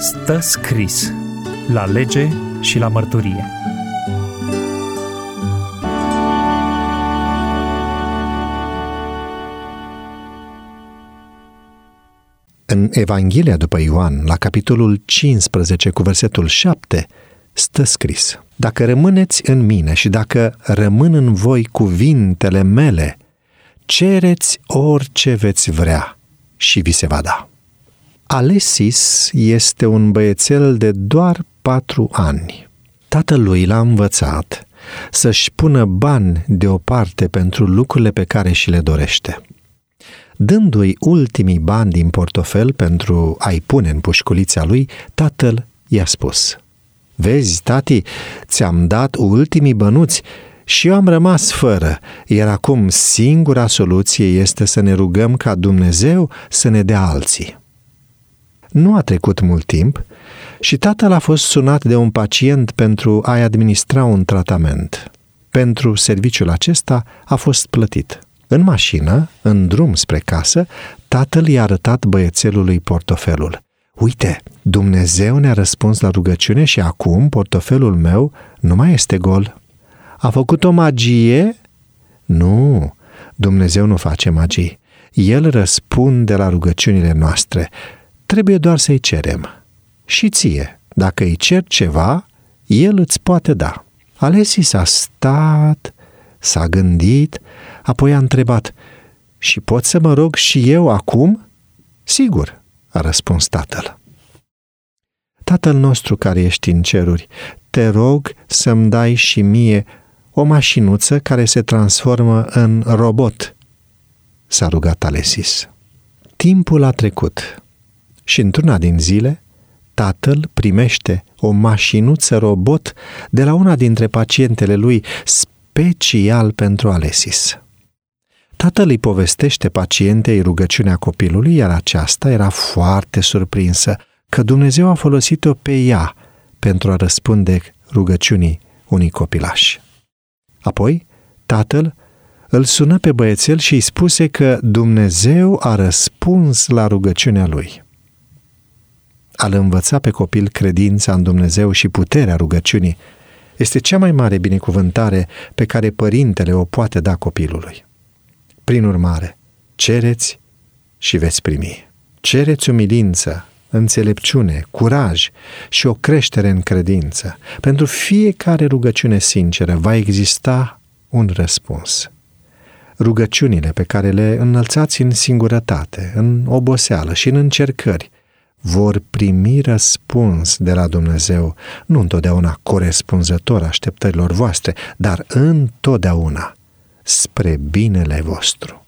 Stă scris la lege și la mărturie. În Evanghelia după Ioan, la capitolul 15 cu versetul 7, stă scris: Dacă rămâneți în mine și dacă rămân în voi cuvintele mele, cereți orice veți vrea și vi se va da. Alexis este un băiețel de doar 4 ani. Tatălui l-a învățat să-și pună bani deoparte pentru lucrurile pe care și le dorește. Dându-i ultimii bani din portofel pentru a-i pune în pușculița lui, tatăl i-a spus: Vezi, tati, ți-am dat ultimii bănuți și eu am rămas fără, iar acum singura soluție este să ne rugăm ca Dumnezeu să ne dea alții. Nu a trecut mult timp și tatăl a fost sunat de un pacient pentru a-i administra un tratament. Pentru serviciul acesta a fost plătit. În mașină, în drum spre casă, tatăl i-a arătat băiețelului portofelul. Uite, Dumnezeu ne-a răspuns la rugăciune și acum portofelul meu nu mai este gol. A făcut o magie? Nu, Dumnezeu nu face magii. El răspunde la rugăciunile noastre. Trebuie doar să-i cerem. Și ție, dacă îi cer ceva, el îți poate da. Alexis a stat, s-a gândit, apoi a întrebat: Și pot să mă rog și eu acum? Sigur, a răspuns tatăl. Tatăl nostru care ești în ceruri, te rog să-mi dai și mie o mașinuță care se transformă în robot, s-a rugat Alexis. Timpul a trecut și într-una din zile, tatăl primește o mașinuță robot de la una dintre pacientele lui, special pentru Alexis. Tatăl îi povestește pacientei rugăciunea copilului, iar aceasta era foarte surprinsă că Dumnezeu a folosit-o pe ea pentru a răspunde rugăciunii unui copilaș. Apoi, tatăl îl sună pe băiețel și îi spuse că Dumnezeu a răspuns la rugăciunea lui. A-l învăța pe copil credința în Dumnezeu și puterea rugăciunii este cea mai mare binecuvântare pe care părintele o poate da copilului. Prin urmare, cereți și veți primi. Cereți umilință, înțelepciune, curaj și o creștere în credință. Pentru fiecare rugăciune sinceră va exista un răspuns. Rugăciunile pe care le înălțați în singurătate, în oboseală și în încercări vor primi răspuns de la Dumnezeu, nu întotdeauna corespunzător așteptărilor voastre, dar întotdeauna spre binele vostru.